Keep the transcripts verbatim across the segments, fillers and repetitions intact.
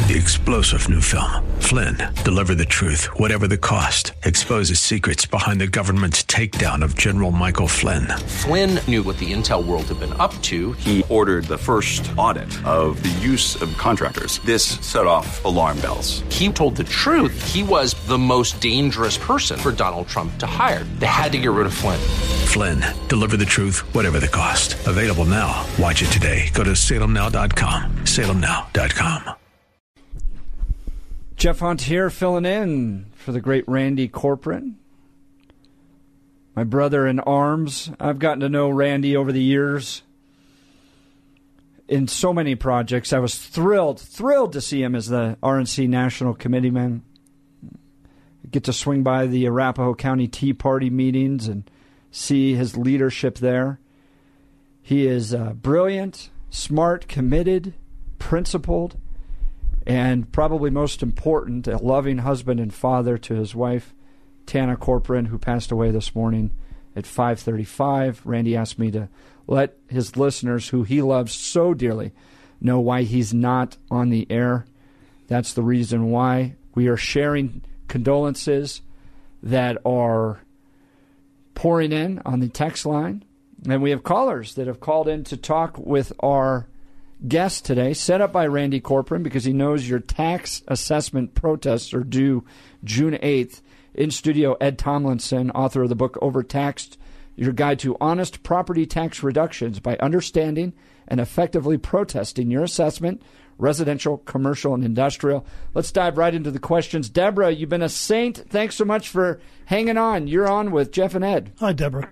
The explosive new film, Flynn, deliver the truth, whatever the cost, exposes secrets behind the government's takedown of General Michael Flynn. Flynn knew what the intel world had been up to. He ordered the first audit of the use of contractors. This set off alarm bells. He told the truth. He was the most dangerous person for Donald Trump to hire. They had to get rid of Flynn. Flynn, deliver the truth, whatever the cost. Available now. Watch it today. Go to salem now dot com. salem now dot com. Jeff Hunt here, filling in for the great Randy Corcoran. My brother in arms. I've gotten to know Randy over the years in so many projects. I was thrilled, thrilled to see him as the R N C National Committeeman. Get to swing by the Arapahoe County Tea Party meetings and see his leadership there. He is uh, brilliant, smart, committed, principled, and probably most important, a loving husband and father to his wife, Tana Corcoran, who passed away this morning at five thirty-five. Randy asked me to let his listeners, who he loves so dearly, know why he's not on the air. That's the reason why. We are sharing condolences that are pouring in on the text line. And we have callers that have called in to talk with our guest today, set up by Randy Corcoran, because he knows your tax assessment protests are due June eighth. In studio, Ed Tomlinson, author of the book Overtaxed, your guide to honest property tax reductions by understanding and effectively protesting your assessment, residential, commercial, and industrial. Let's dive right into the questions. Deborah, you've been a saint. Thanks so much for hanging on. You're on with Jeff and Ed. Hi, Deborah.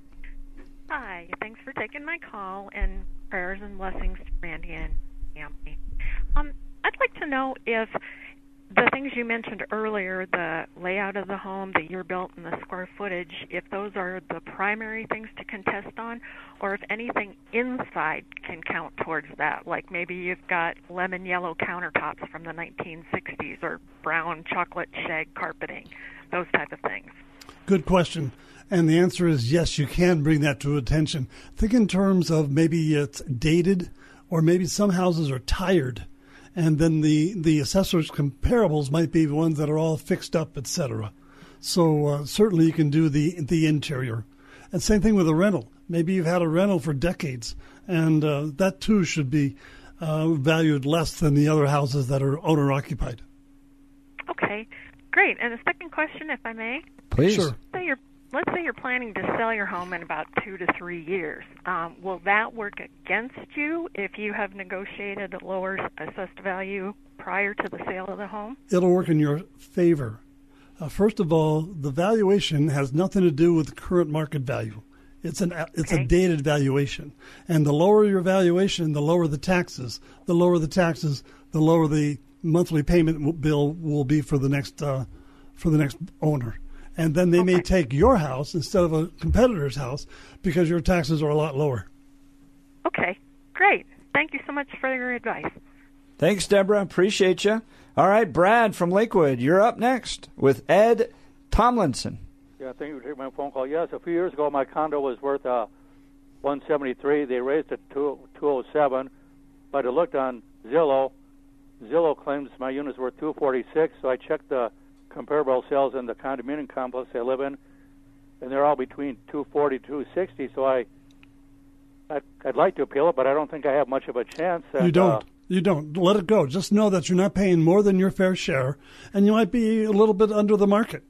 Hi. Thanks for taking my call, and prayers and blessings to Randy and family. Um, I'd like to know if the things you mentioned earlier, the layout of the home, the year built, and the square footage, if those are the primary things to contest on, or if anything inside can count towards that, like maybe you've got lemon yellow countertops from the nineteen sixties or brown chocolate shag carpeting, those type of things. Good question. And the answer is yes, you can bring that to attention. Think in terms of maybe it's dated, or maybe some houses are tired. And then the, the assessor's comparables might be the ones that are all fixed up, et cetera. So uh, certainly you can do the the interior. And same thing with a rental. Maybe you've had a rental for decades, and uh, that too should be uh, valued less than the other houses that are owner-occupied. Okay, great. And a second question, if I may? Please. Sure. Say you're Let's say you're planning to sell your home in about two to three years. Um, will that work against you if you have negotiated a lower assessed value prior to the sale of the home? It'll work in your favor. Uh, first of all, the valuation has nothing to do with the current market value. It's an it's okay. a dated valuation. And the lower your valuation, the lower the taxes. The lower the taxes, the lower the monthly payment bill will be for the next uh, for the next owner. And then they okay. may take your house instead of a competitor's house because your taxes are a lot lower. Okay, great. Thank you so much for your advice. Thanks, Deborah. Appreciate you. All right, Brad from Lakewood, you're up next with Ed Tomlinson. Yeah, thank you for taking my phone call. Yes, a few years ago, my condo was worth uh, one seventy-three. They raised it to two oh seven, but I looked on Zillow. Zillow claims my unit's worth two forty-six, so I checked the comparable sales in the condominium complex I live in, and they're all between two forty to two sixty. So I, I'd, I'd like to appeal it, but I don't think I have much of a chance. And, you don't. Uh, you don't. Let it go. Just know that you're not paying more than your fair share, and you might be a little bit under the market.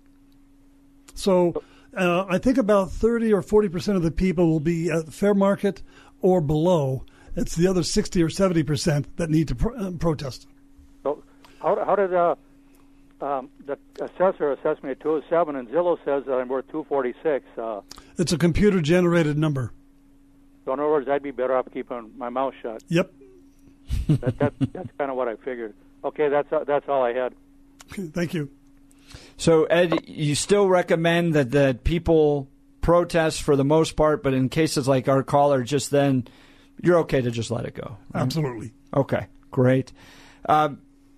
So uh, I think about thirty or forty percent of the people will be at fair market or below. It's the other sixty or seventy percent that need to pro- uh, protest. So how, how did... Uh, Um, the assessor assessed me at two oh seven, and Zillow says that I'm worth two forty-six. Uh, it's a computer-generated number. So in other words, I'd be better off keeping my mouth shut. Yep. that, that, that's kind of what I figured. Okay, that's uh, that's all I had. Thank you. So, Ed, you still recommend that, that people protest for the most part, but in cases like our caller, just then, you're okay to just let it go. Right? Absolutely. Okay, great. Um,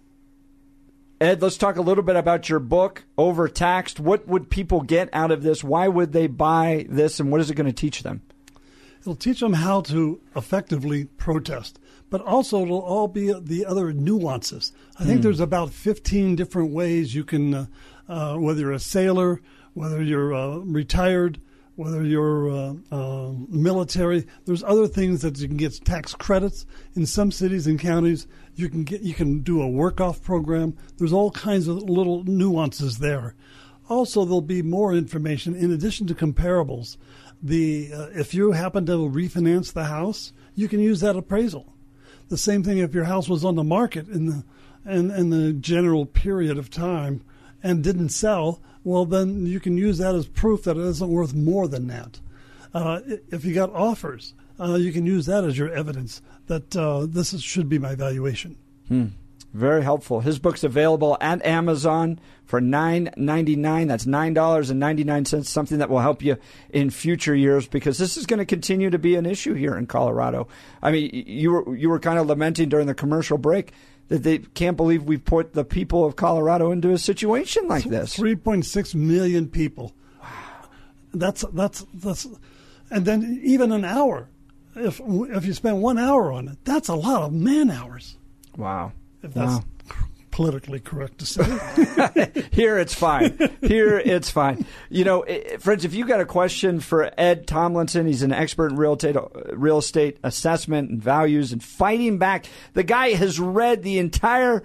Ed, let's talk a little bit about your book, Overtaxed. What would people get out of this? Why would they buy this, and what is it going to teach them? It'll teach them how to effectively protest, but also it'll all be the other nuances. I think mm. there's about fifteen different ways you can, uh, uh, whether you're a sailor, whether you're uh, retired, whether you're uh, uh, military, there's other things that you can get tax credits. In some cities and counties, you can get you can do a work-off program. There's all kinds of little nuances there. Also, there'll be more information in addition to comparables. The uh, if you happen to refinance the house, you can use that appraisal. The same thing if your house was on the market in the in, in the general period of time and didn't sell, well, then you can use that as proof that it isn't worth more than that. Uh, if you got offers, uh, you can use that as your evidence that uh, this is, should be my valuation. Hmm. Very helpful. His book's available at Amazon for nine ninety-nine. That's nine dollars and ninety-nine cents, something that will help you in future years because this is going to continue to be an issue here in Colorado. I mean, you were you were kind of lamenting during the commercial break that they can't believe we've put the people of Colorado into a situation like this. three point six million people. Wow. That's that's that's and then even an hour. If if you spend one hour on it, that's a lot of man hours. Wow. If that's wow. politically correct to say. Here it's fine. Here it's fine. You know, friends, if you got a question for Ed Tomlinson, he's an expert in real estate, real estate assessment and values and fighting back. The guy has read the entire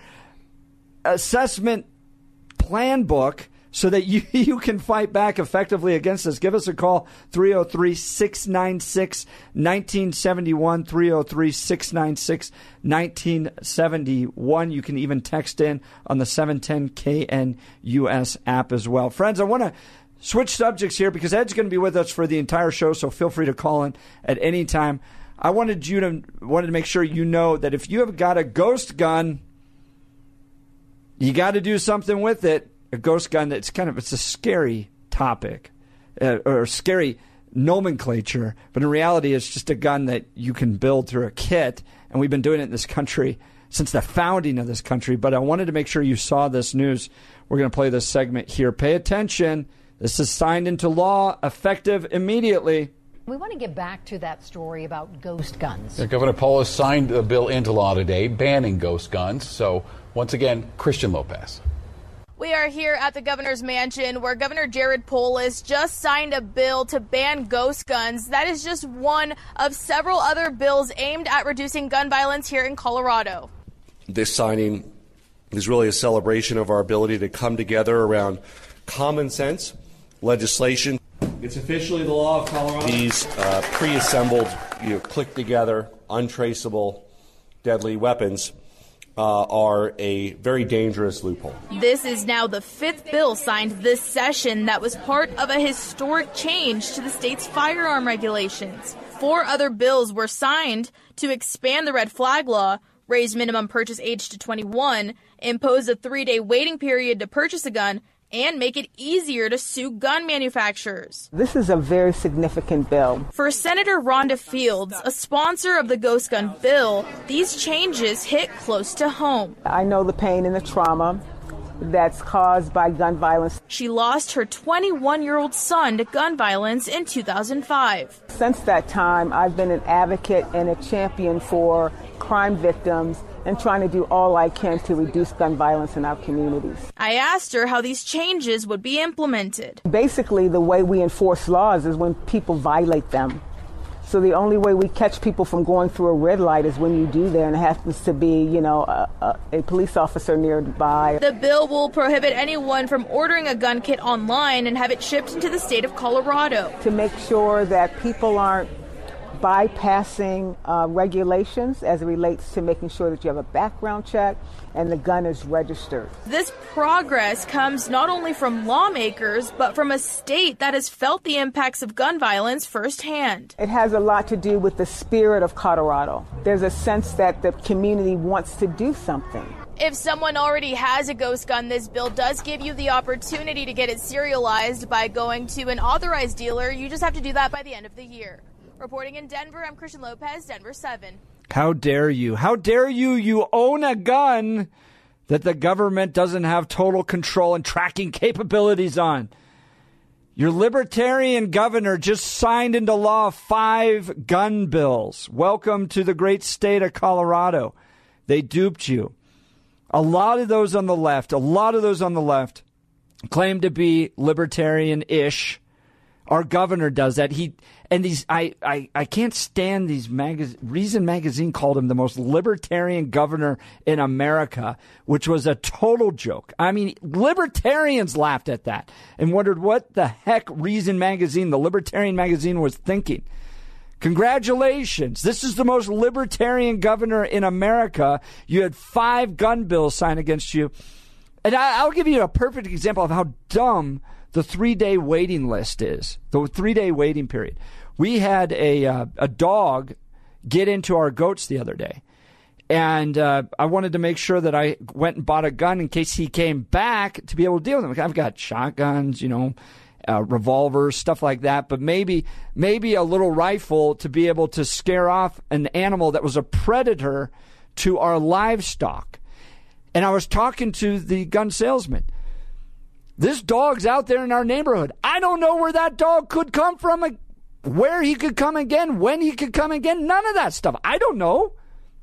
assessment plan book so that you, you can fight back effectively against this. Give us a call, three oh three, six nine six, one nine seven one, three oh three, six nine six, one nine seven one. You can even text in on the seven ten K N U S app as well. Friends, I want to switch subjects here because Ed's going to be with us for the entire show, so feel free to call in at any time. I wanted you to wanted to make sure you know that if you have got a ghost gun, you got to do something with it. A ghost gun, it's kind of it's a scary topic uh, or scary nomenclature, but in reality it's just a gun that you can build through a kit, and we've been doing it in this country since the founding of this country. But I wanted to make sure you saw this news. We're going to play this segment here. Pay attention. This is signed into law, effective immediately. We want to get back to that story about ghost guns. Yeah, Governor Polis signed a bill into law today banning ghost guns. So once again, Christian Lopez. We are here at the governor's mansion where Governor Jared Polis just signed a bill to ban ghost guns. That is just one of several other bills aimed at reducing gun violence here in Colorado. This signing is really a celebration of our ability to come together around common sense legislation. It's officially the law of Colorado. These uh, pre-assembled, you know, click-together, untraceable, deadly weapons Uh, are a very dangerous loophole. This is now the fifth bill signed this session that was part of a historic change to the state's firearm regulations. Four other bills were signed to expand the red flag law, raise minimum purchase age to twenty-one, impose a three-day waiting period to purchase a gun, and make it easier to sue gun manufacturers. This is a very significant bill. For Senator Rhonda Fields, a sponsor of the ghost gun bill, these changes hit close to home. I know the pain and the trauma that's caused by gun violence. She lost her twenty-one-year-old son to gun violence in two thousand five. Since that time, I've been an advocate and a champion for crime victims and trying to do all I can to reduce gun violence in our communities. I asked her how these changes would be implemented. Basically, the way we enforce laws is when people violate them. So the only way we catch people from going through a red light is when you do that, and it happens to be, you know, a, a, a police officer nearby. The bill will prohibit anyone from ordering a gun kit online and have it shipped into the state of Colorado. To make sure that people aren't bypassing uh, regulations as it relates to making sure that you have a background check and the gun is registered. This progress comes not only from lawmakers, but from a state that has felt the impacts of gun violence firsthand. It has a lot to do with the spirit of Colorado. There's a sense that the community wants to do something. If someone already has a ghost gun, this bill does give you the opportunity to get it serialized by going to an authorized dealer. You just have to do that by the end of the year. Reporting in Denver, I'm Christian Lopez, Denver seven. How dare you? How dare you? You own a gun that the government doesn't have total control and tracking capabilities on. Your libertarian governor just signed into law five gun bills. Welcome to the great state of Colorado. They duped you. A lot of those on the left, a lot of those on the left claim to be libertarian-ish. Our governor does that. He and these I, I, I can't stand these magazines. Reason Magazine called him the most libertarian governor in America, which was a total joke. I mean, libertarians laughed at that and wondered what the heck Reason Magazine, the libertarian magazine, was thinking. Congratulations. This is the most libertarian governor in America. You had five gun bills signed against you. And I, I'll give you a perfect example of how dumb the three-day waiting list is, the three-day waiting period. We had a uh, a dog get into our goats the other day, and uh, I wanted to make sure that I went and bought a gun in case he came back to be able to deal with him. I've got shotguns, you know, uh, revolvers, stuff like that, but maybe maybe a little rifle to be able to scare off an animal that was a predator to our livestock. And I was talking to the gun salesman. This dog's out there in our neighborhood. I don't know where that dog could come from, where he could come again, when he could come again. None of that stuff. I don't know.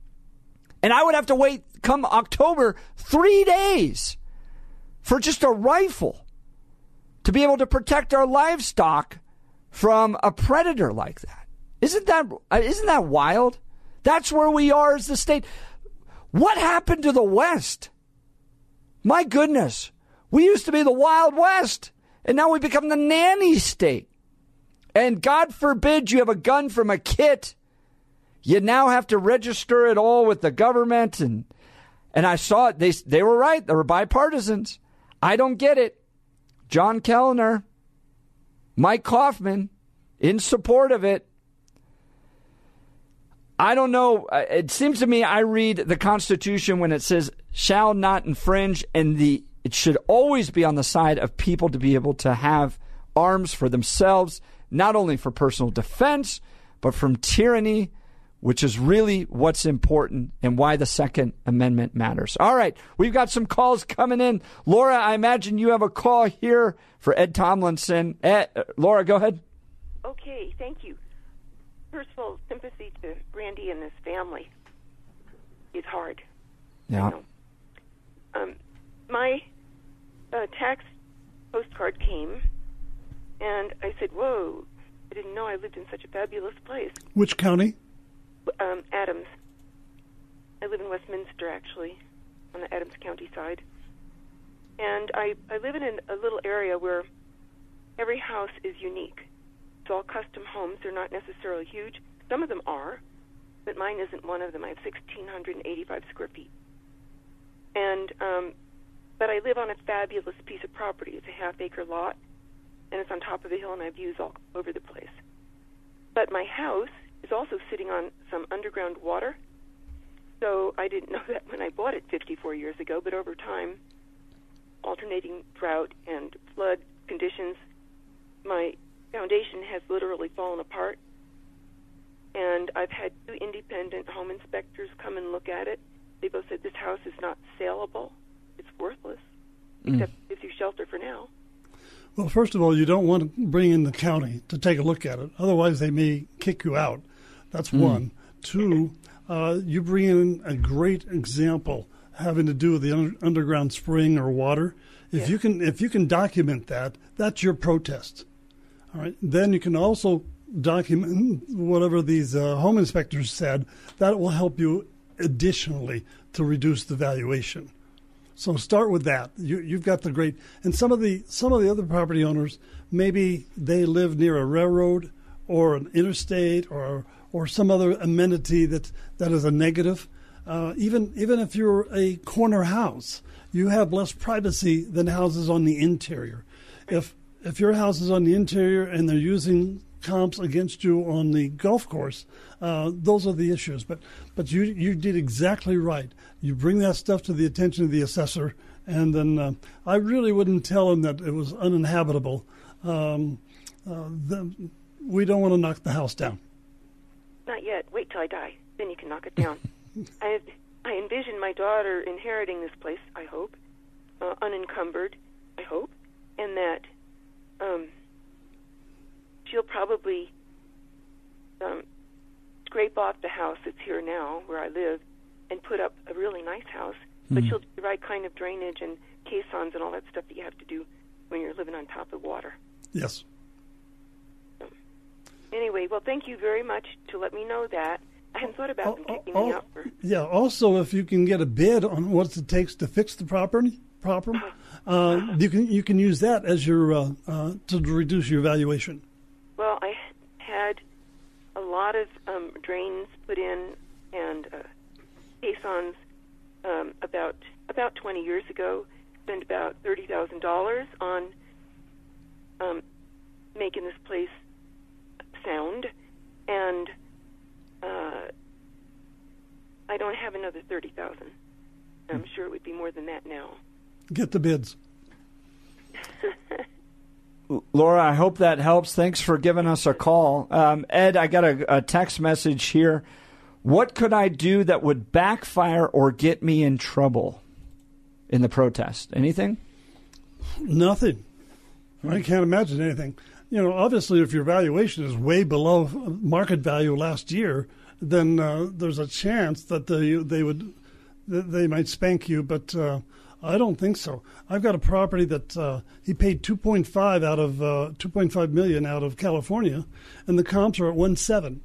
And I would have to wait come October three days for just a rifle to be able to protect our livestock from a predator like that. Isn't that, isn't that wild? That's where we are as the state. What happened to the West? My goodness. We used to be the Wild West, and now we become the nanny state. And God forbid you have a gun from a kit. You now have to register it all with the government. And and I saw it. They, they were right. They were bipartisans. I don't get it. John Kellner, Mike Kaufman, in support of it. I don't know. It seems to me I read the Constitution when it says shall not infringe, and the it should always be on the side of people to be able to have arms for themselves, not only for personal defense, but from tyranny, which is really what's important and why the Second Amendment matters. All right, we've got some calls coming in. Laura, I imagine you have a call here for Ed Tomlinson. Ed, uh, Laura, go ahead. Okay, thank you. First of all, sympathy to Randy and his family. It's hard. Yeah. Um, my uh, tax postcard came, and I said, whoa, I didn't know I lived in such a fabulous place. Which county? Um, Adams. I live in Westminster, actually, on the Adams County side. And I, I live in an, a little area where every house is unique. It's all custom homes. They're not necessarily huge. Some of them are, but mine isn't one of them. I have one thousand six hundred eighty-five square feet. And, um, but I live on a fabulous piece of property. It's a half-acre lot, and it's on top of a hill, and I have views all over the place. But my house is also sitting on some underground water, so I didn't know that when I bought it fifty-four years ago, but over time, alternating drought and flood conditions, my foundation has literally fallen apart, and I've had two independent home inspectors come and look at it. They both said this house is not saleable. It's worthless, mm. except it gives you shelter for now. Well, first of all, you don't want to bring in the county to take a look at it. Otherwise, they may kick you out. That's mm. one. Two, uh, you bring in a great example having to do with the un- underground spring or water. If yeah. you can, if you can document that, that's your protest. All right. Then you can also document whatever these uh, home inspectors said. That will help you additionally to reduce the valuation. So start with that. You, you've got the great, and some of the some of the other property owners, maybe they live near a railroad or an interstate or or some other amenity that that is a negative. Uh, even even if you're a corner house, you have less privacy than houses on the interior. If if your house is on the interior and they're using comps against you on the golf course, uh, those are the issues. But but you you did exactly right. You bring that stuff to the attention of the assessor, and then uh, I really wouldn't tell him that it was uninhabitable. Um, uh, the, we don't want to knock the house down. Not yet. Wait till I die. Then you can knock it down. I I envision my daughter inheriting this place, I hope, uh, unencumbered, I hope, and that um, she'll probably um, scrape off the house that's here now, where I live, and put up a really nice house. But Mm. she'll do the right kind of drainage and caissons and all that stuff that you have to do when you're living on top of water. Yes. Anyway, well, thank you very much to let me know that. I hadn't thought about them kicking me oh, out for... Yeah. Also, if you can get a bid on what it takes to fix the property, proper, uh, you can you can use that as your uh, uh, to reduce your valuation. Well, I had a lot of um, drains put in and uh, caissons um, about about twenty years ago. Spent about thirty thousand dollars on um, making this place sound, and uh, I don't have another thirty thousand. I'm sure it would be more than that now. Get the bids. Laura, I hope that helps. Thanks for giving us a call. Um, Ed, I got a, a text message here. What could I do that would backfire or get me in trouble in the protest? Anything? Nothing. I can't imagine anything. You know, obviously, if your valuation is way below market value last year, then uh, there's a chance that they they would they might spank you. But uh, I don't think so. I've got a property that uh, he paid two point five out of uh, two point five million out of California, and the comps are at one seven,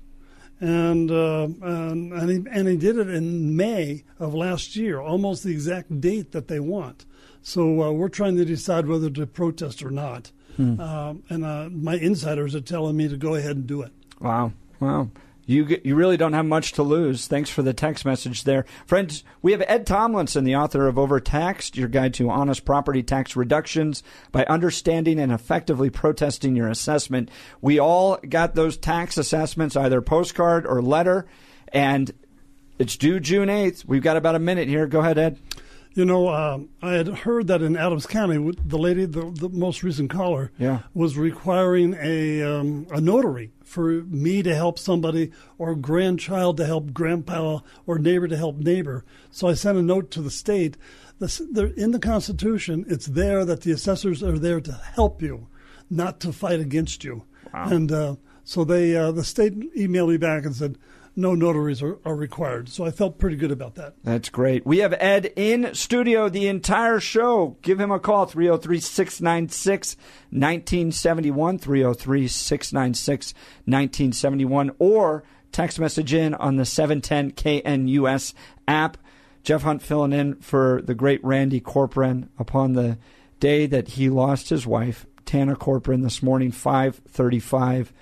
and uh, and and he, and he did it in May of last year, almost the exact date that they want. So uh, we're trying to decide whether to protest or not. Hmm. Uh, and uh, my insiders are telling me to go ahead and do it. Wow. Wow. You get, you really don't have much to lose. Thanks for the text message there. Friends, we have Ed Tomlinson, the author of Overtaxed, your guide to honest property tax reductions by understanding and effectively protesting your assessment. We all got those tax assessments, either postcard or letter, and it's due June eighth. We've got about a minute here. Go ahead, Ed. You know, uh, I had heard that in Adams County, the lady, the, the most recent caller, yeah. was requiring a um, a notary for me to help somebody, or grandchild to help grandpa, or neighbor to help neighbor. So I sent a note to the state. The, in the Constitution, it's there that the assessors are there to help you, not to fight against you. Wow. And uh, so they, uh, the state emailed me back and said, no notaries are, are required. So I felt pretty good about that. That's great. We have Ed in studio the entire show. Give him a call, three oh three, six nine six, one nine seven one, three oh three, six nine six, one nine seven one, or text message in on the seven ten K N U S app. Jeff Hunt filling in for the great Randy Corcoran upon the day that he lost his wife, Tana Corcoran, this morning, five thirty-five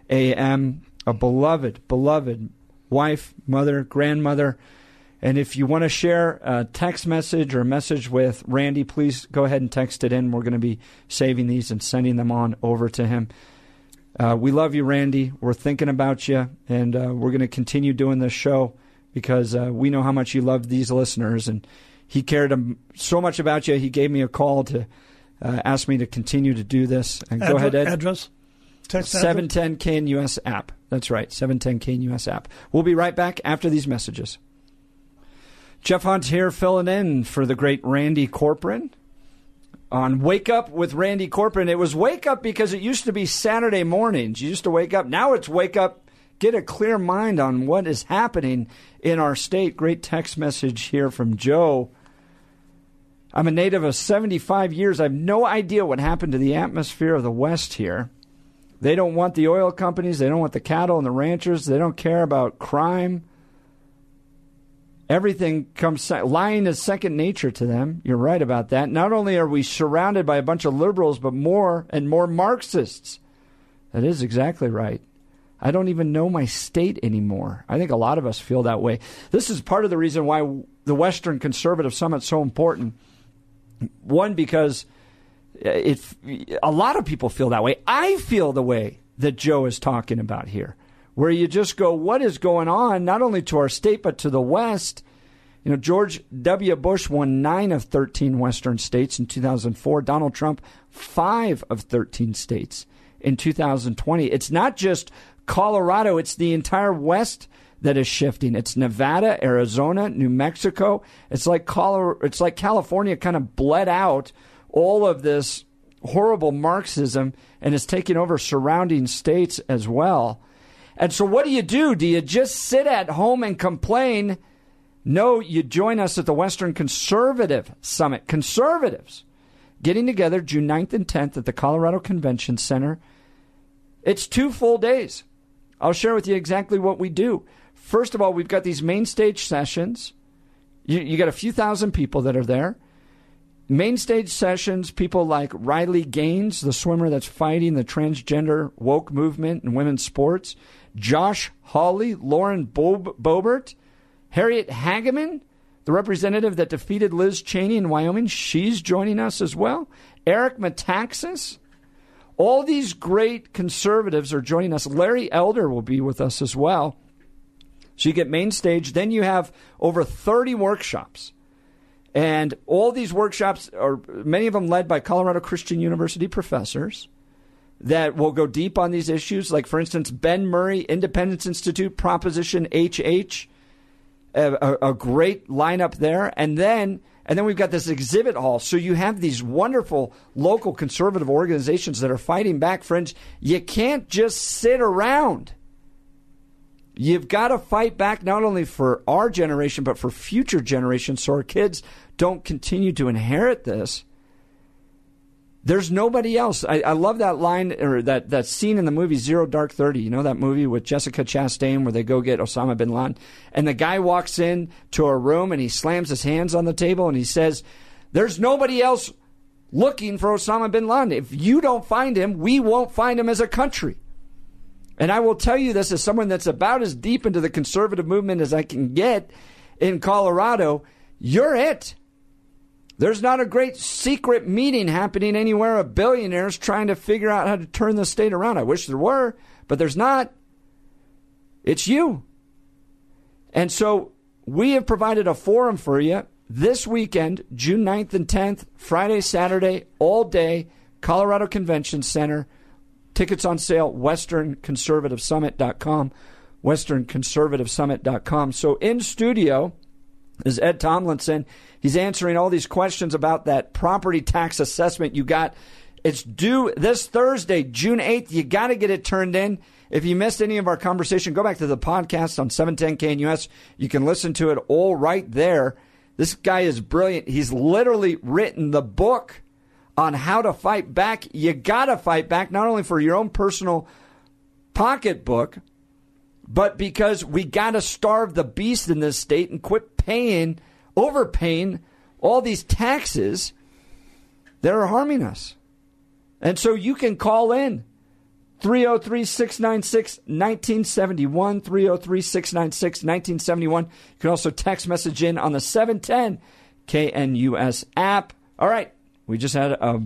a.m., a beloved, beloved wife, mother, grandmother. And if you want to share a text message or a message with Randy, please go ahead and text it in. We're going to be saving these and sending them on over to him. Uh, we love you, Randy. We're thinking about you, and uh, we're going to continue doing this show because uh, we know how much you love these listeners. And he cared um, so much about you, he gave me a call to uh, ask me to continue to do this. And Addre- go ahead, Ed. Address? Text seven ten K N U S app. That's right, seven ten K N U S app. We'll be right back after these messages. Jeff Hunt here filling in for the great Randy Corcoran on Wake Up with Randy Corcoran. It was Wake Up because it used to be Saturday mornings. You used to wake up. Now it's Wake Up, get a clear mind on what is happening in our state. Great text message here from Joe. I'm a native of seventy-five years. I have no idea what happened to the atmosphere of the West here. They don't want the oil companies. They don't want the cattle and the ranchers. They don't care about crime. Everything comes, lying is second nature to them. You're right about that. Not only are we surrounded by a bunch of liberals, but more and more Marxists. That is exactly right. I don't even know my state anymore. I think a lot of us feel that way. This is part of the reason why the Western Conservative Summit is so important. One, because It, a lot of people feel that way. I feel the way that Joe is talking about here, where you just go, what is going on, not only to our state, but to the West? You know, George W. Bush won nine of thirteen Western states in two thousand four. Donald Trump, five of thirteen states in two thousand twenty. It's not just Colorado. It's the entire West that is shifting. It's Nevada, Arizona, New Mexico. It's like Colorado, it's like California kind of bled out all of this horrible Marxism and is taking over surrounding states as well. And so what do you do? Do you just sit at home and complain? No, you join us at the Western Conservative Summit. Conservatives getting together June ninth and tenth at the Colorado Convention Center. It's two full days. I'll share with you exactly what we do. First of all, we've got these main stage sessions. You, you got a few thousand people that are there. Main stage sessions, people like Riley Gaines, the swimmer that's fighting the transgender woke movement in women's sports. Josh Hawley, Lauren Bo- Boebert, Harriet Hageman, the representative that defeated Liz Cheney in Wyoming. She's joining us as well. Eric Metaxas. All these great conservatives are joining us. Larry Elder will be with us as well. So you get main stage. Then you have over thirty workshops. And all these workshops are, many of them led by Colorado Christian University professors that will go deep on these issues. Like, for instance, Ben Murray, Independence Institute, Proposition H H, a, a, a great lineup there. And then and then we've got this exhibit hall. So you have these wonderful local conservative organizations that are fighting back. Friends, you can't just sit around. You've got to fight back not only for our generation, but for future generations so our kids don't continue to inherit this. There's nobody else. I, I love that line, or that, that scene in the movie Zero Dark Thirty. You know that movie with Jessica Chastain where they go get Osama bin Laden? And the guy walks in to a room and he slams his hands on the table and he says, there's nobody else looking for Osama bin Laden. If you don't find him, we won't find him as a country. And I will tell you this as someone that's about as deep into the conservative movement as I can get in Colorado. You're it. There's not a great secret meeting happening anywhere of billionaires trying to figure out how to turn the state around. I wish there were, but there's not. It's you. And so we have provided a forum for you this weekend, June ninth and tenth, Friday, Saturday, all day, Colorado Convention Center. Tickets on sale, western conservative summit dot com, western conservative summit dot com. So in studio is Ed Tomlinson. He's answering all these questions about that property tax assessment you got. It's due this Thursday, June eighth. You got to get it turned in. If you missed any of our conversation, go back to the podcast on seven ten K N U S. You can listen to it all right there. This guy is brilliant. He's literally written the book on how to fight back. You got to fight back, not only for your own personal pocketbook, but because we got to starve the beast in this state and quit paying, overpaying all these taxes that are harming us. And so you can call in three oh three, six nine six, one nine seven one, three oh three, six nine six, one nine seven one. You can also text message in on the seven ten K N U S app. All right. We just had a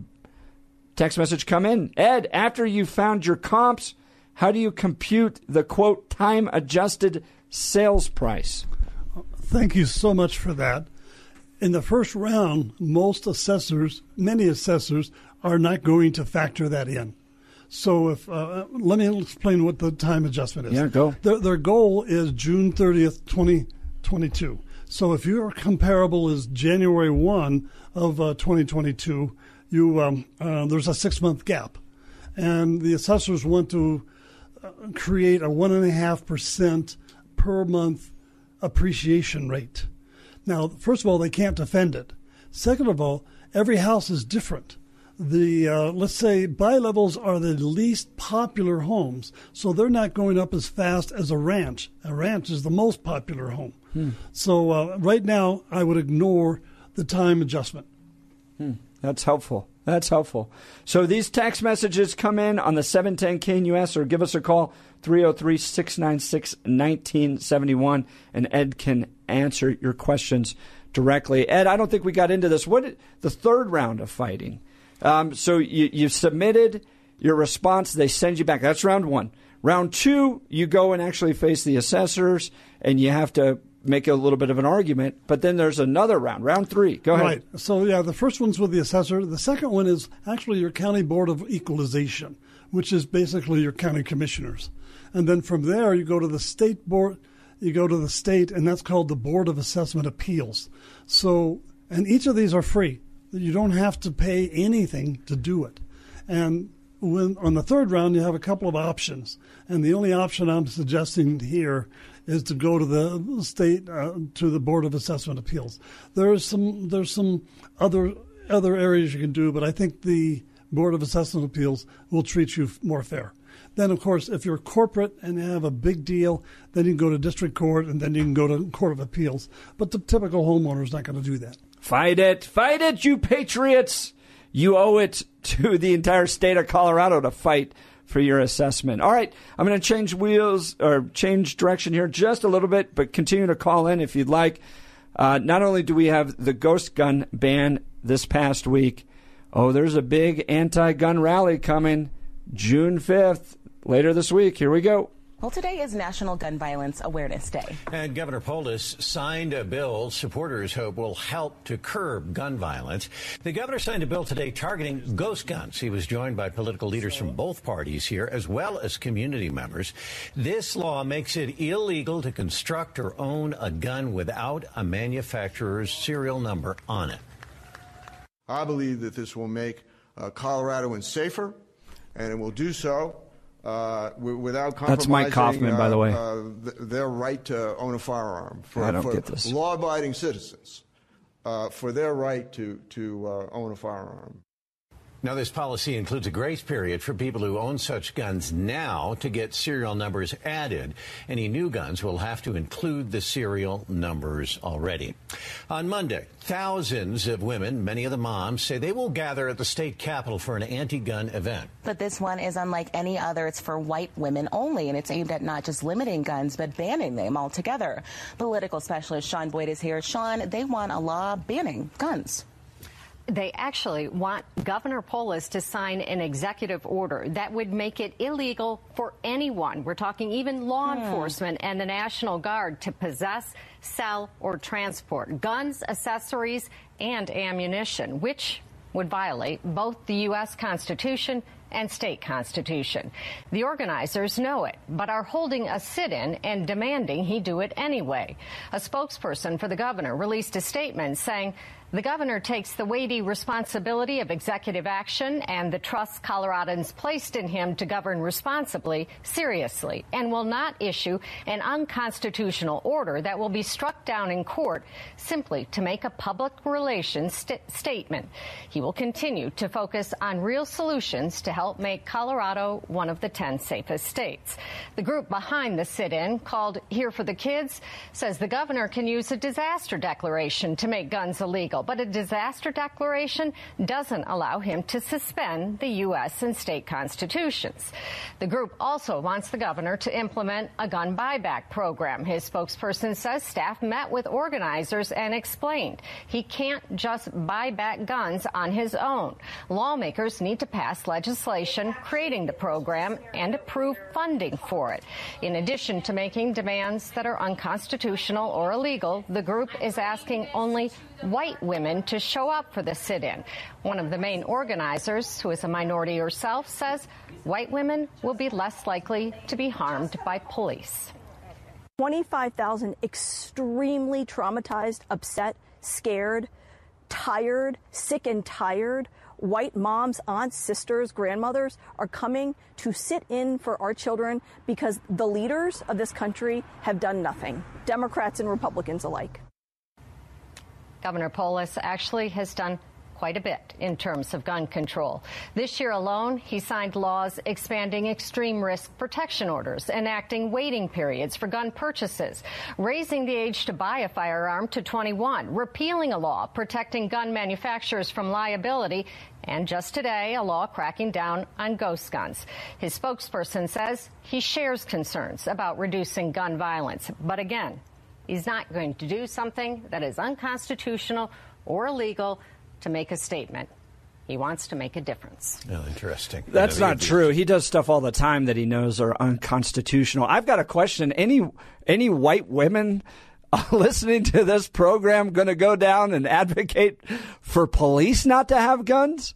text message come in. Ed, after you found your comps, how do you compute the, quote, time-adjusted sales price? Thank you so much for that. In the first round, most assessors, many assessors, are not going to factor that in. So if uh, let me explain what the time adjustment is. Yeah, go. Their, their goal is June thirtieth, twenty twenty-two. So if your comparable is January first of uh, twenty twenty-two, you um, uh, there's a six-month gap. And the assessors want to uh, create a one point five percent per month appreciation rate. Now, first of all, they can't defend it. Second of all, every house is different. The uh, let's say bi-levels are the least popular homes, so they're not going up as fast as a ranch. A ranch is the most popular home. Hmm. So uh, right now, I would ignore the time adjustment. Hmm. That's helpful. That's helpful. So these text messages come in on the seven ten K N U S or give us a call, three oh three, six nine six, one nine seven one, and Ed can answer your questions directly. Ed, I don't think we got into this. What the third round of fighting? Um, so you, you've submitted your response. They send you back. That's round one. Round two, you go and actually face the assessors, and you have to make a little bit of an argument. But then there's another round, round three. Go ahead. Right. So, yeah, the first one's with the assessor. The second one is actually your county board of equalization, which is basically your county commissioners. And then from there, you go to the state board. You go to the state, and that's called the Board of Assessment Appeals. So, and each of these are free. You don't have to pay anything to do it. And when on the third round, you have a couple of options. And the only option I'm suggesting here is to go to the state, uh, to the Board of Assessment Appeals. There's some there's some other other areas you can do, but I think the Board of Assessment Appeals will treat you more fair. Then, of course, if you're corporate and you have a big deal, then you can go to district court and then you can go to Court of Appeals. But the typical homeowner is not going to do that. Fight it. Fight it, you patriots. You owe it to the entire state of Colorado to fight for your assessment. All right, I'm going to change wheels or change direction here just a little bit, but continue to call in if you'd like. Uh, not only do we have the ghost gun ban this past week, oh, there's a big anti-gun rally coming June fifth, later this week. Here we go. Well, today is National Gun Violence Awareness Day. And Governor Polis signed a bill supporters hope will help to curb gun violence. The governor signed a bill today targeting ghost guns. He was joined by political leaders from both parties here, as well as community members. This law makes it illegal to construct or own a gun without a manufacturer's serial number on it. I believe that this will make uh, Coloradoans safer, and it will do so Uh, without compromising That's Mike Kaufman, uh, by the way. Uh, th- their right to own a firearm for, I don't for get this. law-abiding citizens, uh, for their right to to uh, own a firearm. Now, this policy includes a grace period for people who own such guns now to get serial numbers added. Any new guns will have to include the serial numbers already. On Monday, thousands of women, many of the moms, say they will gather at the state capitol for an anti-gun event. But this one is unlike any other. It's for white women only, and it's aimed at not just limiting guns, but banning them altogether. Political specialist Sean Boyd is here. Sean, they want a law banning guns. They actually want Governor Polis to sign an executive order that would make it illegal for anyone, we're talking even law hmm. enforcement and the National Guard, to possess, sell, or transport guns, accessories, and ammunition, which would violate both the U S Constitution and state constitution. The organizers know it, but are holding a sit-in and demanding he do it anyway. A spokesperson for the governor released a statement saying the governor takes the weighty responsibility of executive action and the trust Coloradans placed in him to govern responsibly seriously, and will not issue an unconstitutional order that will be struck down in court simply to make a public relations st- statement. He will continue to focus on real solutions to help make Colorado one of the ten safest states. The group behind the sit-in, called Here for the Kids, says the governor can use a disaster declaration to make guns illegal, but a disaster declaration doesn't allow him to suspend the U S and state constitutions. The group also wants the governor to implement a gun buyback program. His spokesperson says staff met with organizers and explained he can't just buy back guns on his own. Lawmakers need to pass legislation creating the program and approve funding for it. In addition to making demands that are unconstitutional or illegal, the group is asking only white women to show up for the sit-in. One of the main organizers, who is a minority herself, says white women will be less likely to be harmed by police. twenty-five thousand extremely traumatized, upset, scared, tired, sick and tired white moms, aunts, sisters, grandmothers are coming to sit in for our children because the leaders of this country have done nothing, Democrats and Republicans alike. Governor Polis actually has done quite a bit in terms of gun control. This year alone, he signed laws expanding extreme risk protection orders, enacting waiting periods for gun purchases, raising the age to buy a firearm to twenty-one, repealing a law protecting gun manufacturers from liability, and just today, a law cracking down on ghost guns. His spokesperson says he shares concerns about reducing gun violence, but again, he's not going to do something that is unconstitutional or illegal to make a statement. He wants to make a difference. Oh, interesting. That's not true. He does stuff all the time that he knows are unconstitutional. I've got a question. Any any white women listening to this program going to go down and advocate for police not to have guns?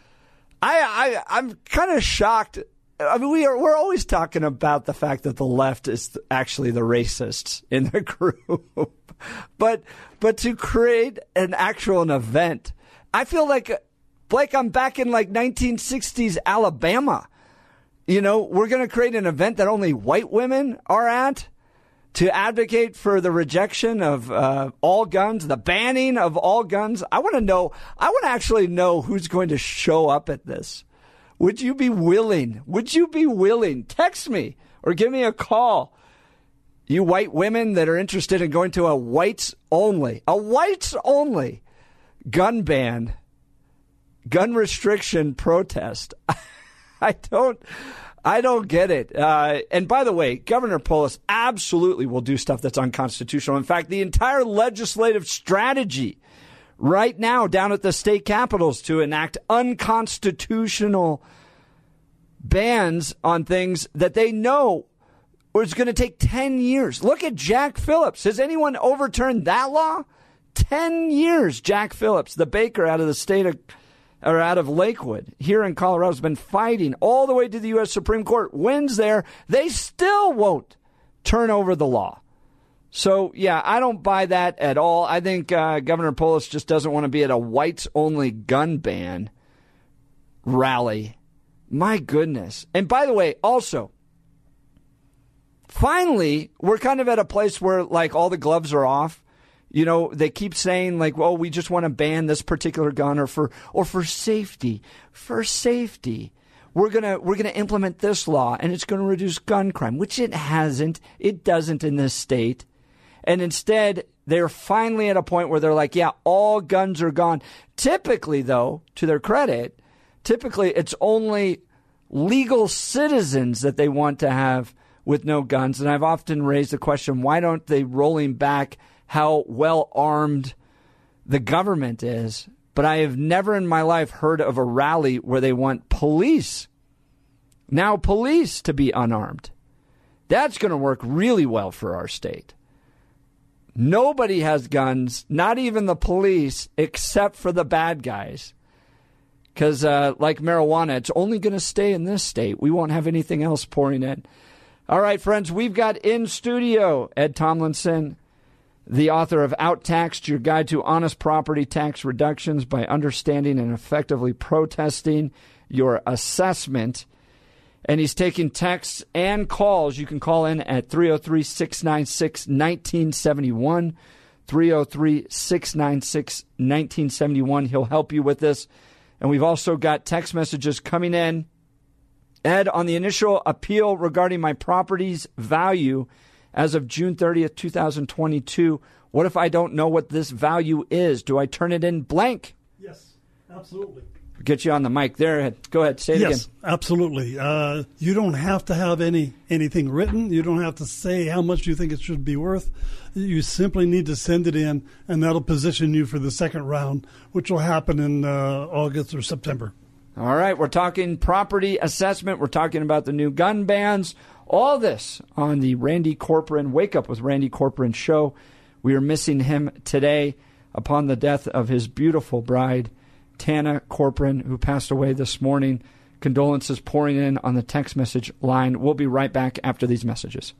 I, I I'm kind of shocked. I mean, we are we're always talking about the fact that the left is actually the racists in the group, but but to create an actual an event. I feel like Blake, I'm back in like nineteen sixties Alabama. You know, we're going to create an event that only white women are at to advocate for the rejection of uh, all guns, the banning of all guns. I want to know, I want to actually know who's going to show up at this. Would you be willing? Would you be willing? Text me or give me a call. You white women that are interested in going to a whites only, a whites only gun ban, gun restriction protest. I don't, I don't get it. Uh, and by the way, Governor Polis absolutely will do stuff that's unconstitutional. In fact, the entire legislative strategy right now down at the state capitals to enact unconstitutional bans on things that they know is going to take ten years. Look at Jack Phillips. Has anyone overturned that law? ten years, Jack Phillips, the baker out of the state of, or out of Lakewood here in Colorado, has been fighting all the way to the U S Supreme Court, wins there. They still won't turn over the law. So, yeah, I don't buy that at all. I think uh, Governor Polis just doesn't want to be at a whites-only gun ban rally. My goodness. And by the way, also, finally, we're kind of at a place where, like, all the gloves are off. You know, they keep saying, like, well, we just want to ban this particular gun or for or for safety. For safety. We're going to we're going to implement this law, and it's going to reduce gun crime, which it hasn't. It doesn't in this state. And instead, they're finally at a point where they're like, yeah, all guns are gone. Typically, though, to their credit, typically it's only legal citizens that they want to have with no guns. And I've often raised the question, why don't they rolling back how well armed the government is? But I have never in my life heard of a rally where they want police, now police, to be unarmed. That's going to work really well for our state. Nobody has guns, not even the police, except for the bad guys. Because uh, like marijuana, it's only going to stay in this state. We won't have anything else pouring in. All right, friends, we've got in studio Ed Tomlinson, the author of Outtaxed, Your Guide to Honest Property Tax Reductions by Understanding and Effectively Protesting Your Assessment. And he's taking texts and calls. You can call in at three oh three, six nine six, one nine seven one, three oh three, six nine six, one nine seven one. He'll help you with this. And we've also got text messages coming in. Ed, on the initial appeal regarding my property's value as of June thirtieth, twenty twenty-two, what if I don't know what this value is? Do I turn it in blank? Yes, absolutely. Get you on the mic there. Go ahead. Say it yes, again. Absolutely. Uh, you don't have to have any anything written. You don't have to say how much you think it should be worth. You simply need to send it in, and that'll position you for the second round, which will happen in uh, August or September. All right. We're talking property assessment. We're talking about the new gun bans. All this on the Randy Corcoran Wake Up with Randy Corcoran show. We are missing him today upon the death of his beautiful bride, Tana Corcoran, who passed away this morning. Condolences pouring in on the text message line. We'll be right back after these messages.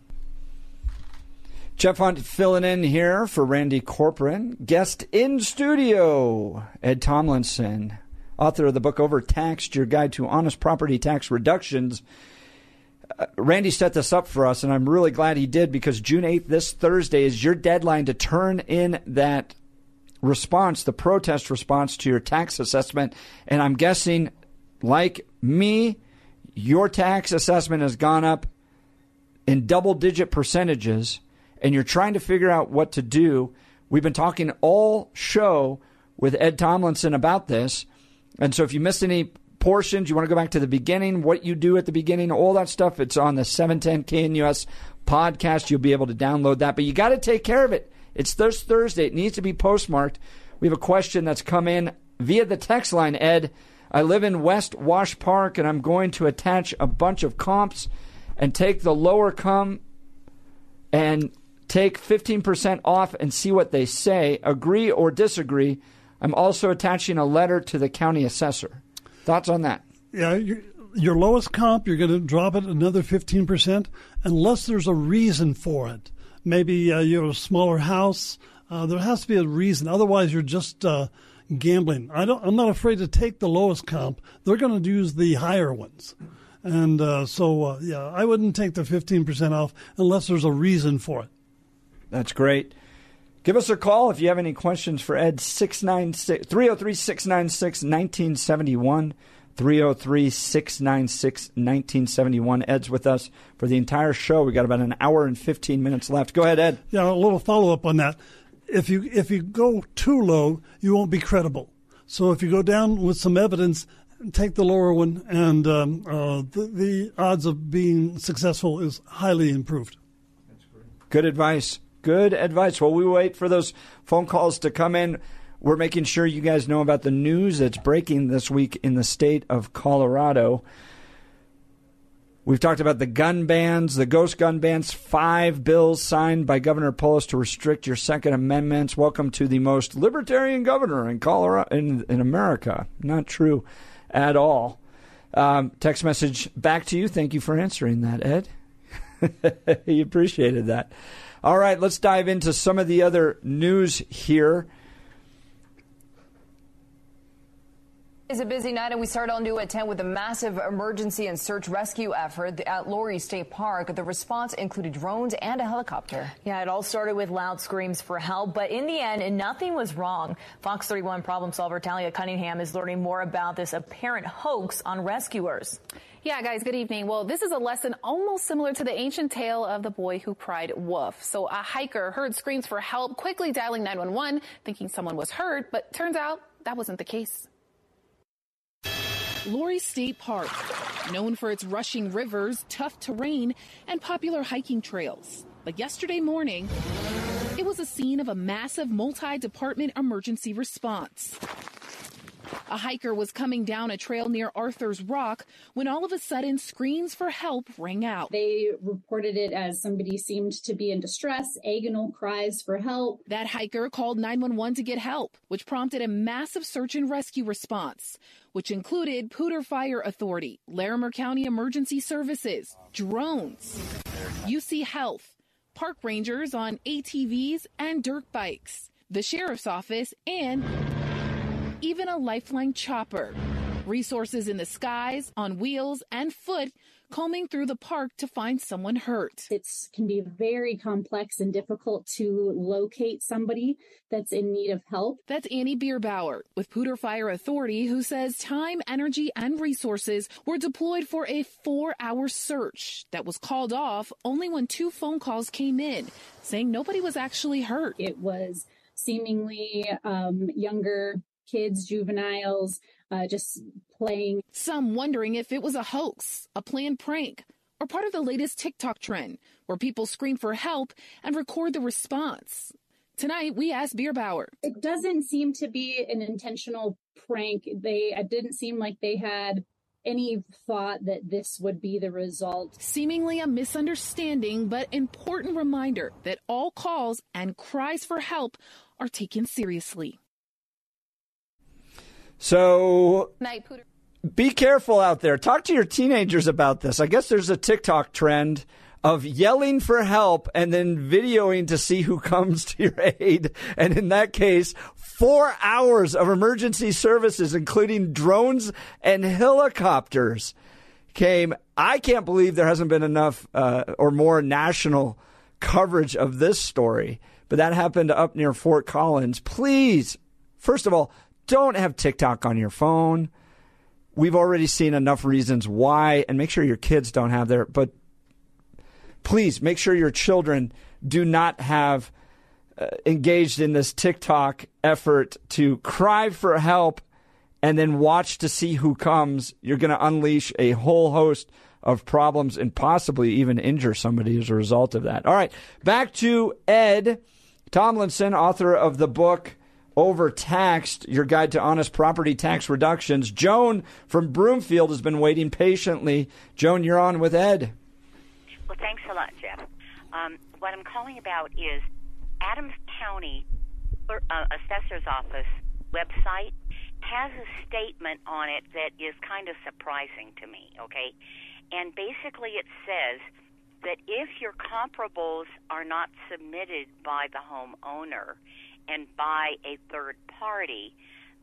Jeff Hunt filling in here for Randy Corcoran. Guest in studio, Ed Tomlinson, author of the book Overtaxed, Your Guide to Honest Property Tax Reductions. Uh, Randy set this up for us, and I'm really glad he did, because June eighth, this Thursday, is your deadline to turn in that response, the protest response to your tax assessment. And I'm guessing, like me, your tax assessment has gone up in double-digit percentages, and you're trying to figure out what to do. We've been talking all show with Ed Tomlinson about this. And so if you missed any portions, you want to go back to the beginning, what you do at the beginning, all that stuff, it's on the seven ten K N U S podcast. You'll be able to download that. But you got to take care of it. It's this Thursday. It needs to be postmarked. We have a question that's come in via the text line, Ed. I live in West Wash Park, and I'm going to attach a bunch of comps and take the lower com and take fifteen percent off and see what they say. Agree or disagree? I'm also attaching a letter to the county assessor. Thoughts on that? Yeah, your, your lowest comp, you're going to drop it another fifteen percent unless there's a reason for it. Maybe uh, you have a smaller house. Uh, there has to be a reason. Otherwise, you're just uh, gambling. I don't, I'm not afraid to take the lowest comp. They're going to use the higher ones. And uh, so, uh, yeah, I wouldn't take the fifteen percent off unless there's a reason for it. That's great. Give us a call if you have any questions for Ed, three oh three, six nine six, one nine seven one, three oh three, six nine six, one nine seven one. Ed's with us for the entire show. We got about an hour and fifteen minutes left. Go ahead, Ed. Yeah, a little follow-up on that. If you if you go too low, you won't be credible. So if you go down with some evidence, take the lower one, and um, uh, the, the odds of being successful is highly improved. Good advice. Good advice. Well, we wait for those phone calls to come in. We're making sure you guys know about the news that's breaking this week in the state of Colorado. We've talked about the gun bans, the ghost gun bans, five bills signed by Governor Polis to restrict your Second Amendments. Welcome to the most libertarian governor in Colorado, in, in America. Not true at all. Um, text message back to you. Thank you for answering that, Ed. You appreciated that. All right, let's dive into some of the other news here. It's a busy night, and we start on New at ten with a massive emergency and search rescue effort at Laurie State Park. The response included drones and a helicopter. Yeah, it all started with loud screams for help, but in the end, nothing was wrong. Fox thirty-one problem solver Talia Cunningham is learning more about this apparent hoax on rescuers. Yeah, guys, good evening. Well, this is a lesson almost similar to the ancient tale of the boy who cried wolf. So a hiker heard screams for help, quickly dialing nine one one, thinking someone was hurt, but turns out that wasn't the case. Laurie State Park, known for its rushing rivers, tough terrain, and popular hiking trails. But yesterday morning, it was a scene of a massive multi-department emergency response. A hiker was coming down a trail near Arthur's Rock when all of a sudden screams for help rang out. They reported it as somebody seemed to be in distress, agonal cries for help. That hiker called nine one one to get help, which prompted a massive search and rescue response, which included Poudre Fire Authority, Larimer County Emergency Services, drones, U C Health, park rangers on A T Vs and dirt bikes, the sheriff's office, and even a Lifeline chopper. Resources in the skies, on wheels, and foot, combing through the park to find someone hurt. It can be very complex and difficult to locate somebody that's in need of help. That's Annie Bierbauer with Poudre Fire Authority, who says time, energy, and resources were deployed for a four-hour search that was called off only when two phone calls came in, saying nobody was actually hurt. It was seemingly um, younger kids, juveniles, uh, just playing. Some wondering if it was a hoax, a planned prank, or part of the latest TikTok trend where people scream for help and record the response. Tonight, we asked Bierbauer. It doesn't seem to be an intentional prank. They it didn't seem like they had any thought that this would be the result. Seemingly a misunderstanding, but important reminder that all calls and cries for help are taken seriously. So be careful out there. Talk to your teenagers about this. I guess there's a TikTok trend of yelling for help and then videoing to see who comes to your aid. And in that case, four hours of emergency services, including drones and helicopters, came. I can't believe there hasn't been enough uh, or more national coverage of this story. But that happened up near Fort Collins. Please, first of all, don't have TikTok on your phone. We've already seen enough reasons why, and make sure your kids don't have their, but please make sure your children do not have uh, engaged in this TikTok effort to cry for help and then watch to see who comes. You're going to unleash a whole host of problems and possibly even injure somebody as a result of that. All right, back to Ed Tomlinson, author of the book Overtaxed, Your Guide to Honest Property Tax Reductions. Joan from Broomfield has been waiting patiently. Joan, you're on with Ed. Well, thanks a lot, Jeff. Um, what I'm calling about is Adams County uh, Assessor's Office website has a statement on it that is kind of surprising to me, okay? And basically it says that if your comparables are not submitted by the homeowner and by a third party,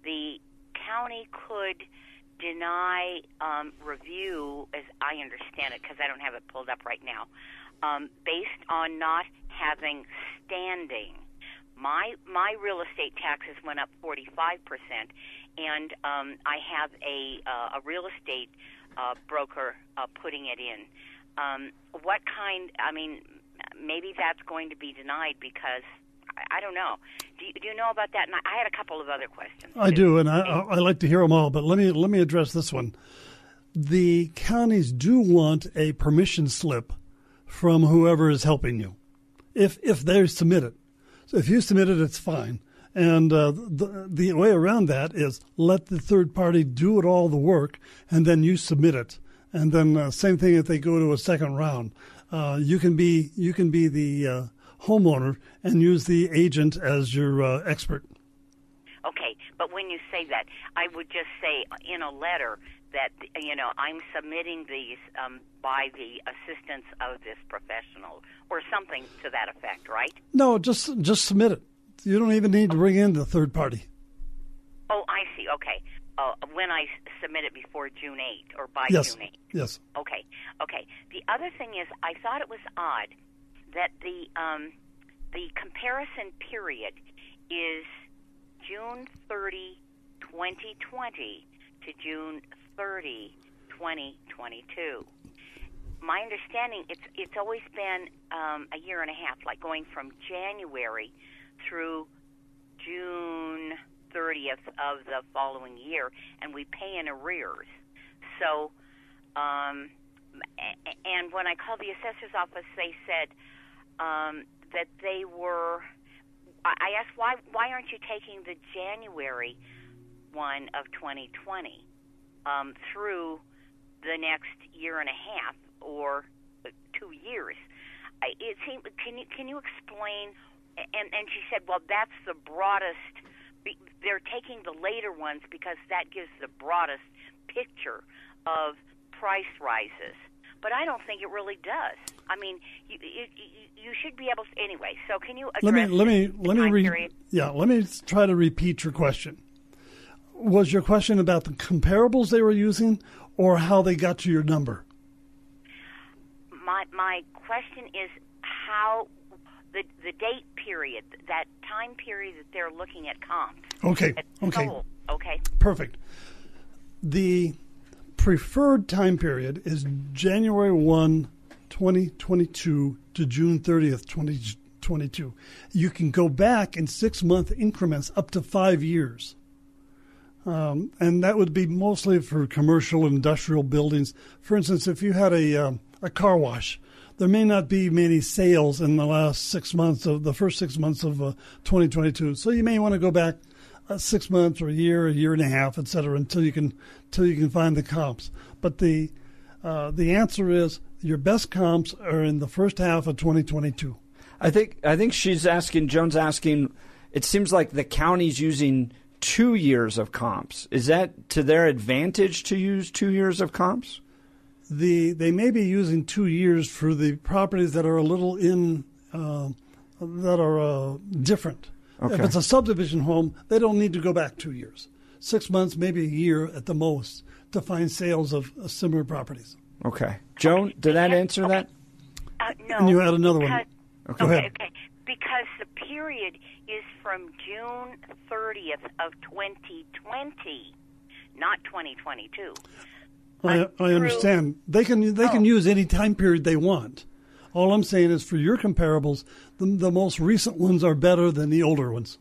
the county could deny um, review, as I understand it, because I don't have it pulled up right now, um, based on not having standing. My my real estate taxes went up forty-five percent, and um, I have a uh, a real estate uh, broker uh, putting it in. Um, what kind? I mean, maybe that's going to be denied because I, I don't know. Do you, do you know about that? And I, I had a couple of other questions. I do, and I, I like to hear them all. But let me let me address this one. The counties do want a permission slip from whoever is helping you, if if they submit it. So if you submit it, it's fine. And uh, the the way around that is let the third party do it all the work, and then you submit it. And then uh, same thing if they go to a second round, uh, you can be you can be the uh, homeowner and use the agent as your uh, expert. Okay, but when you say that, I would just say in a letter that, you know, I'm submitting these um, by the assistance of this professional or something to that effect, right? No, just just submit it. You don't even need to bring in the third party. Oh, I see. Okay. Uh, when I submit it before June eighth or by Yes. June eighth. Yes. Okay. Okay. The other thing is, I thought it was odd that the um, the comparison period is June thirtieth, twenty twenty to June thirtieth, twenty twenty-two. My understanding, it's it's always been um, a year and a half, like going from January through June thirtieth of the following year, and we pay in arrears. So, um, and when I called the assessor's office, they said um, that they were. I asked why why aren't you taking the January one of twenty twenty um, through the next year and a half or two years? I, it seemed, can you can you explain? And and she said, well, that's the broadest. They're taking the later ones because that gives the broadest picture of price rises. But I don't think it really does. I mean, you you, you should be able to anyway. So can you address Let me let me the let me time re- period? yeah. Let me try to repeat your question. Was your question about the comparables they were using, or how they got to your number? My my question is how the the date period, that time period that they're looking at comps. Okay. At Okay. sold. Okay. Perfect. The preferred time period is January first, twenty twenty-two to June thirtieth, twenty twenty-two. You can go back in six-month increments up to five years. Um, and that would be mostly for commercial and industrial buildings. For instance, if you had a um, a car wash, there may not be many sales in the last six months of the first six months of uh, twenty twenty-two. So you may want to go back uh, six months or a year, a year and a half, et cetera, until you can until you can find the comps. But the uh, the answer is your best comps are in the first half of twenty twenty-two. I think I think she's asking. Joan's asking. It seems like the county's using two years of comps. Is that to their advantage to use two years of comps? The they may be using two years for the properties that are a little in uh, that are uh, different. Okay. If it's a subdivision home, they don't need to go back two years. Six months, maybe a year at the most, to find sales of uh, similar properties. Okay, Joan, did that answer that? Uh, no. And you had another one. because- Go okay, ahead. okay. Because the period is from June thirtieth of twenty twenty, not twenty twenty-two. I, I understand. They can they can use any time period they want. All I'm saying is for your comparables, the, the most recent ones are better than the older ones.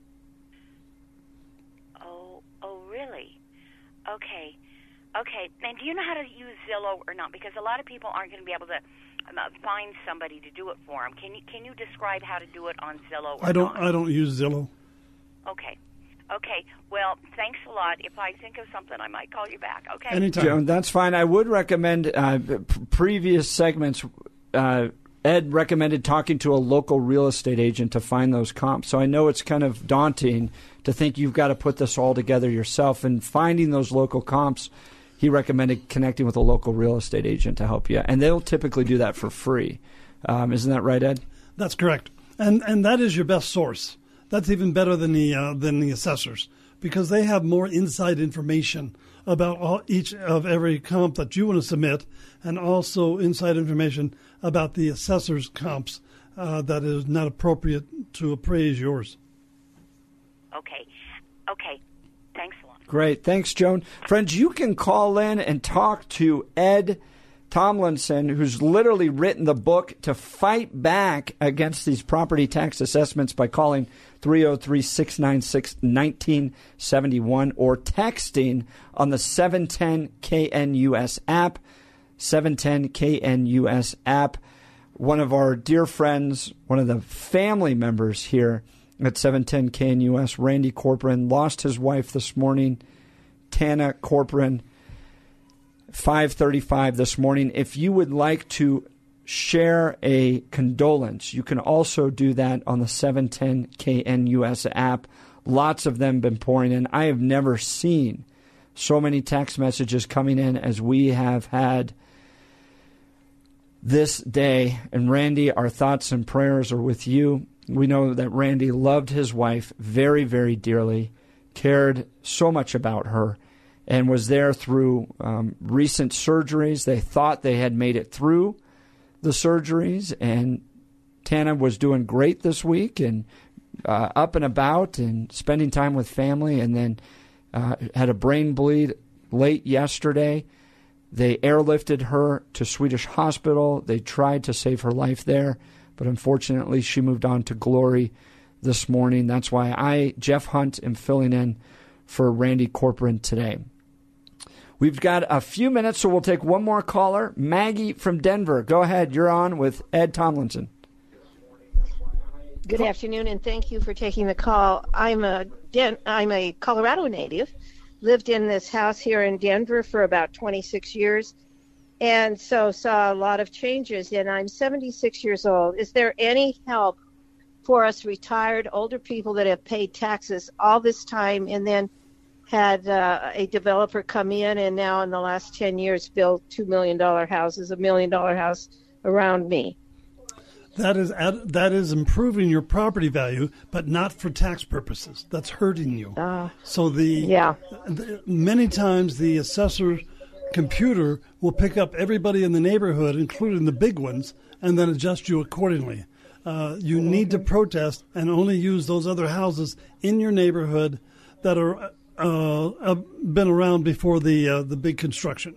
Oh, oh, really? Okay, okay. And do you know how to use Zillow or not? Because a lot of people aren't going to be able to um, uh, find somebody to do it for them. Can you can you describe how to do it on Zillow? Or I don't not? I don't use Zillow. Okay. Okay. Well, thanks a lot. If I think of something, I might call you back. Okay. Anytime. Joan, that's fine. I would recommend uh, p- previous segments. Uh, Ed recommended talking to a local real estate agent to find those comps. So I know it's kind of daunting to think you've got to put this all together yourself. And finding those local comps, he recommended connecting with a local real estate agent to help you. And they'll typically do that for free. Um, isn't that right, Ed? That's correct. And and that is your best source. That's even better than the uh, than the assessors, because they have more inside information about all, each of every comp that you want to submit, and also inside information about the assessor's comps uh, that is not appropriate to appraise yours. Okay. Okay. Thanks a lot. Great. Thanks, Joan. Friends, you can call in and talk to Ed Tomlinson, who's literally written the book to fight back against these property tax assessments by calling three oh three, six nine six, one nine seven one or texting on the seven ten K N U S app, seven ten K N U S app. One of our dear friends, one of the family members here at seven ten K N U S, Randy Corcoran, lost his wife this morning, Tana Corcoran, five thirty-five this morning. If you would like to share a condolence, you can also do that on the seven ten K N U S app. Lots of them been pouring in. I have never seen so many text messages coming in as we have had this day. And Randy, our thoughts and prayers are with you. We know that Randy loved his wife very, very dearly, cared so much about her, and was there through um, recent surgeries. They thought they had made it through the surgeries, and Tana was doing great this week and uh, up and about and spending time with family, and then uh, had a brain bleed late yesterday. They airlifted her to Swedish Hospital. They tried to save her life there, but unfortunately she moved on to glory this morning. That's why I, Jeff Hunt, am filling in for Randy Corcoran today. We've got a few minutes, so we'll take one more caller. Maggie from Denver. Go ahead. You're on with Ed Tomlinson. Good afternoon, and thank you for taking the call. I'm a Den- I'm a Colorado native. Lived in this house here in Denver for about twenty-six years, and so saw a lot of changes. And I'm seventy-six years old. Is there any help for us retired older people that have paid taxes all this time and then had uh, a developer come in and now in the last ten years built two million dollars houses, a million dollar house around me? That is that is improving your property value, but not for tax purposes. That's hurting you. Uh, so the, yeah. the many times the assessor computer will pick up everybody in the neighborhood, including the big ones, and then adjust you accordingly. Uh, you mm-hmm. need to protest and only use those other houses in your neighborhood that are uh, uh, been around before the uh, the big construction.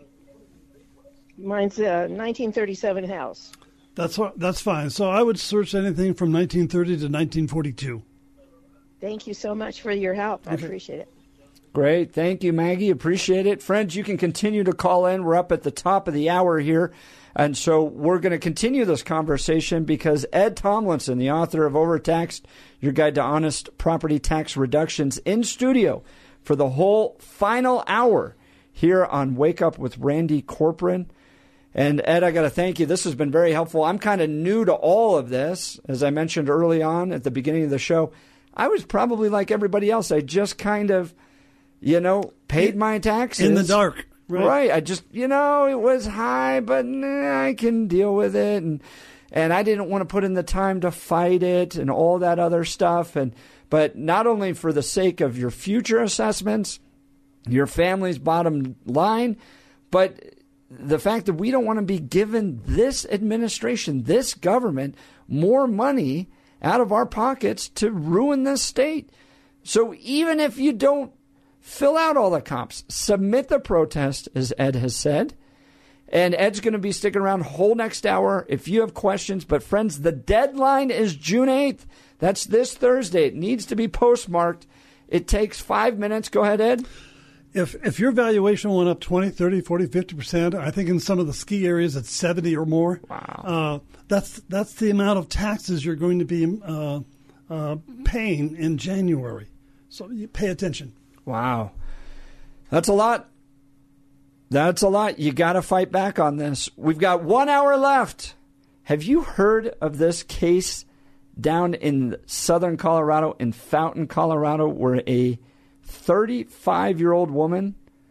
Mine's a nineteen thirty-seven house. That's what, that's fine. So I would search anything from nineteen thirty to nineteen forty-two. Thank you so much for your help. I okay. appreciate it. Great. Thank you, Maggie. Appreciate it. Friends, you can continue to call in. We're up at the top of the hour here. And so we're going to continue this conversation because Ed Tomlinson, the author of Overtaxed, Your Guide to Honest Property Tax Reductions, in studio for the whole final hour here on Wake Up with Randy Corcoran. And Ed, I got to thank you. This has been very helpful. I'm kind of new to all of this. As I mentioned early on at the beginning of the show, I was probably like everybody else. I just kind of, you know, paid my taxes. In the dark. Right. right. I just, you know, it was high, but nah, I can deal with it. And and I didn't want to put in the time to fight it and all that other stuff. And but not only for the sake of your future assessments, your family's bottom line, but the fact that we don't want to be giving this administration, this government, more money out of our pockets to ruin this state. So even if you don't fill out all the comps, submit the protest, as Ed has said. And Ed's going to be sticking around whole next hour if you have questions. But friends, the deadline is June eighth. That's this Thursday. It needs to be postmarked. It takes five minutes. Go ahead, Ed. If if your valuation went up twenty, thirty, forty, fifty percent, I think in some of the ski areas it's seventy or more. Wow. Uh, that's that's the amount of taxes you're going to be uh, uh, paying in January. So you pay attention. Wow. That's a lot. That's a lot. You got to fight back on this. We've got one hour left. Have you heard of this case down in southern Colorado, in Fountain, Colorado, where a thirty-five-year-old woman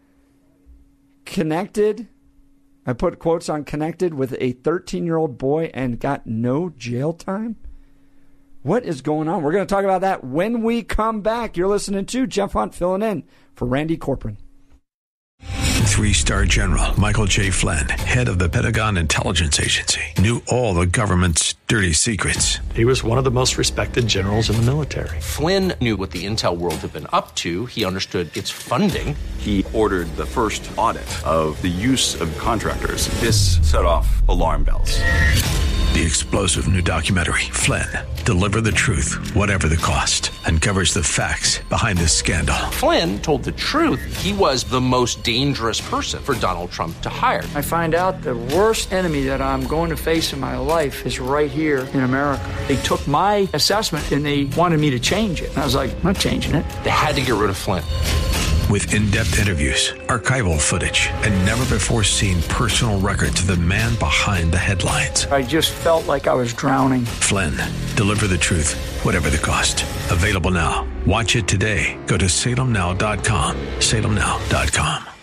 connected, I put quotes on connected, with a thirteen-year-old boy and got no jail time? What is going on? We're going to talk about that when we come back. You're listening to Jeff Hunt filling in for Randy Corcoran. Three-star General Michael J. Flynn, head of the Pentagon Intelligence Agency, knew all the government's dirty secrets. He was one of the most respected generals in the military. Flynn knew what the intel world had been up to. He understood its funding. He ordered the first audit of the use of contractors. This set off alarm bells. The explosive new documentary, Flynn, Deliver the Truth, Whatever the Cost, uncovers the facts behind this scandal. Flynn told the truth. He was the most dangerous person for Donald Trump to hire. I find out the worst enemy that I'm going to face in my life is right here in America. They took my assessment and they wanted me to change it. And I was like, I'm not changing it. They had to get rid of Flynn. With in-depth interviews, archival footage, and never-before-seen personal records of the man behind the headlines. I just felt like I was drowning. Flynn, Deliver the Truth, Whatever the Cost. Available now. Watch it today. Go to salem now dot com. salem now dot com.